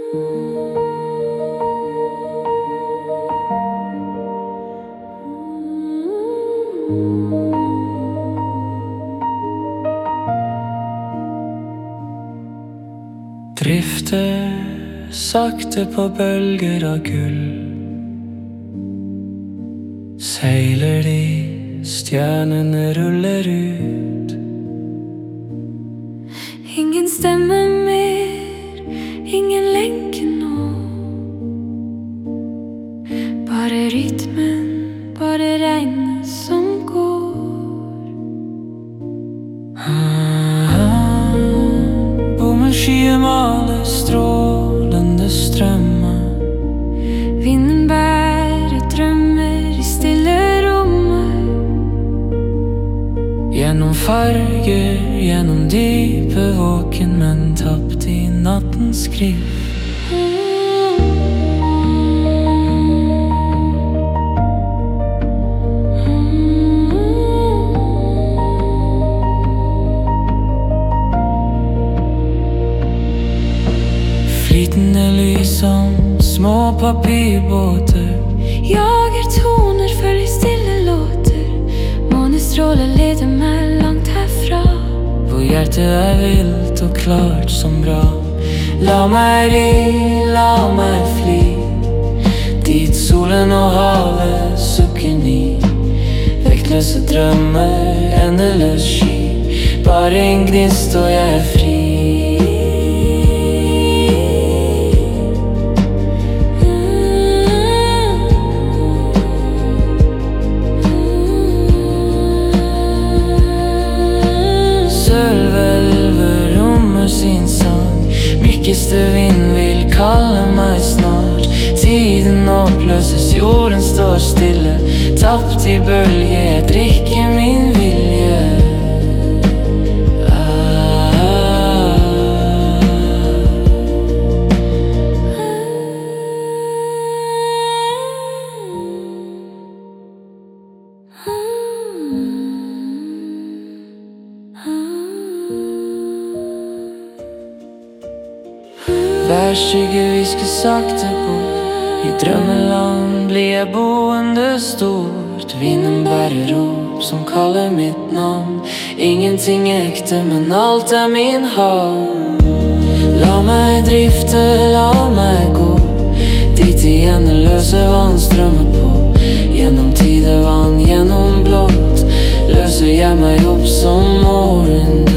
Drifter sakte på bølger av gull. Seiler de, stjernene ruller ut. Ingen stemme mer, ingen lenke nå. Bare rytmen, bare regnet som går. Bomullskyer maler strålende strømmer. Vinden bærer drømmer i stille rommer. Gjennom farger, gjennom dype våken, men tapt i nattens skriv. Flytende lys som små papirbåter. Jager toner, følger stille låter. Månestråler leder meg langt herfra. Hvor hjertet er vilt og klart som bra. La meg ri, la meg fly. Dit solen og havet sukker ny. Vektløse drømmer, endeløs sky. Bare en gnist og jeg er fri. Sølvelver rommer sin sang. Mykeste vind vil kalle meg snart. Tiden oppløses, jorden står stille. Tapt i bølge, jeg drikker min vilje. Hver skygge visker sakte bort. I drømmeland blir jeg boende stort. Vinden bærer rop som kaller mitt navn. Ingenting er ekte, men alt er min havn. La meg drifte, la meg gå. Dit igjen løse vann strømmer på. Gjennom tidevann, gjennom blått løser jeg meg opp som morgen.